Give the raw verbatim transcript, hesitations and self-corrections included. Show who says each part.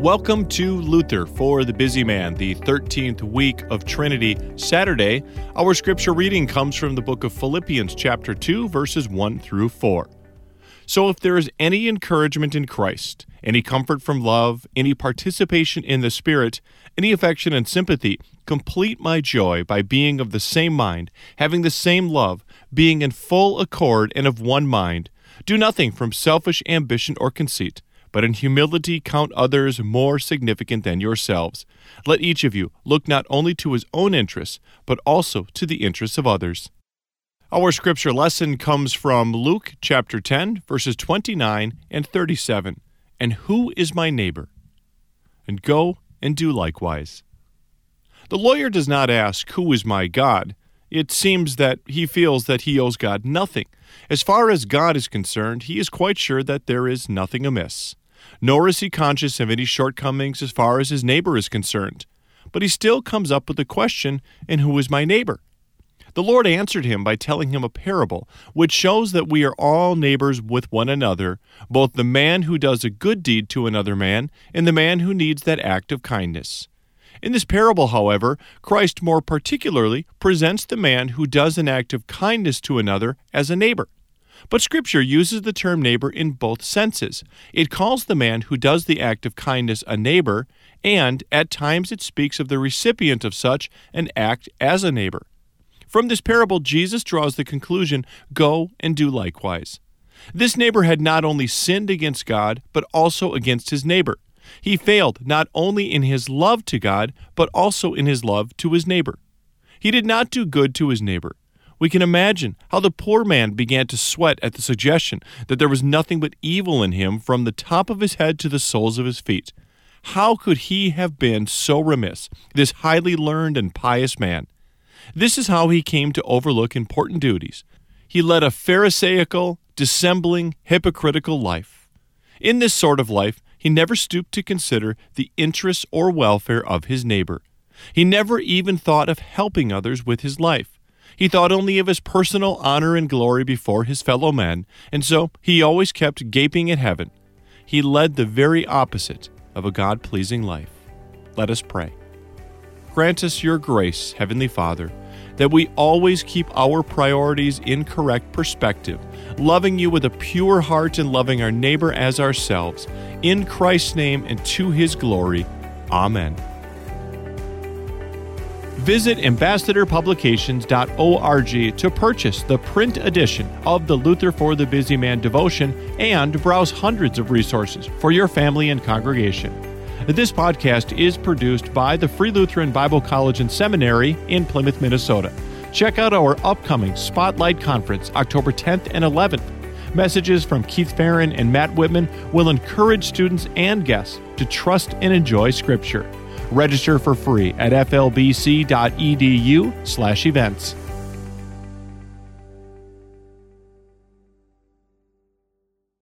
Speaker 1: Welcome to Luther for the Busy Man, the thirteenth week of Trinity, Saturday. Our scripture reading comes from the book of Philippians chapter two, verses one through four. So if there is any encouragement in Christ, any comfort from love, any participation in the Spirit, any affection and sympathy, complete my joy by being of the same mind, having the same love, being in full accord and of one mind. Do nothing from selfish ambition or conceit, but in humility count others more significant than yourselves. Let each of you look not only to his own interests, but also to the interests of others. Our scripture lesson comes from Luke chapter ten, verses twenty-nine and thirty-seven. And who is my neighbor? And go and do likewise. The lawyer does not ask, who is my God? It seems that he feels that he owes God nothing. As far as God is concerned, he is quite sure that there is nothing amiss. Nor is he conscious of any shortcomings as far as his neighbor is concerned. But he still comes up with the question, and who is my neighbor? The Lord answered him by telling him a parable, which shows that we are all neighbors with one another, both the man who does a good deed to another man and the man who needs that act of kindness. In this parable, however, Christ more particularly presents the man who does an act of kindness to another as a neighbor. But Scripture uses the term neighbor in both senses. It calls the man who does the act of kindness a neighbor, and at times it speaks of the recipient of such an act as a neighbor. From this parable, Jesus draws the conclusion, go and do likewise. This neighbor had not only sinned against God, but also against his neighbor. He failed not only in his love to God, but also in his love to his neighbor. He did not do good to his neighbor. We can imagine how the poor man began to sweat at the suggestion that there was nothing but evil in him from the top of his head to the soles of his feet. How could he have been so remiss, this highly learned and pious man? This is how he came to overlook important duties. He led a pharisaical, dissembling, hypocritical life. In this sort of life, he never stooped to consider the interests or welfare of his neighbor. He never even thought of helping others with his life. He thought only of his personal honor and glory before his fellow men, and so he always kept gaping at heaven. He led the very opposite of a God-pleasing life. Let us pray. Grant us your grace, Heavenly Father, that we always keep our priorities in correct perspective, loving you with a pure heart and loving our neighbor as ourselves. In Christ's name and to his glory. Amen. Visit ambassador publications dot org to purchase the print edition of the Luther for the Busy Man devotion and browse hundreds of resources for your family and congregation. This podcast is produced by the Free Lutheran Bible College and Seminary in Plymouth, Minnesota. Check out our upcoming Spotlight Conference, October tenth and eleventh. Messages from Keith Farron and Matt Whitman will encourage students and guests to trust and enjoy Scripture. Register for free at f l b c dot e d u slash events.